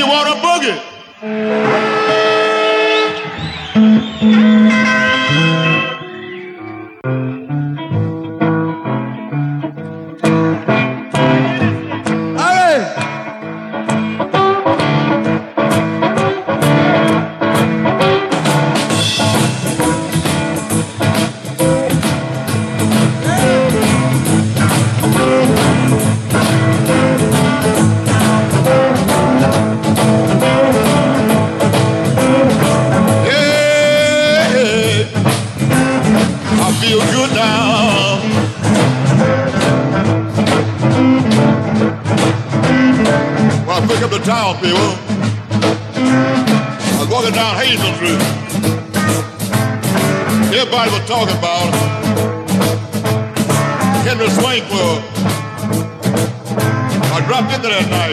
you want a boogie? Feel good now. When I pick up the town, people, I was walking down Hazel Street. Everybody was talking about Henry Swain Club. I dropped into that night.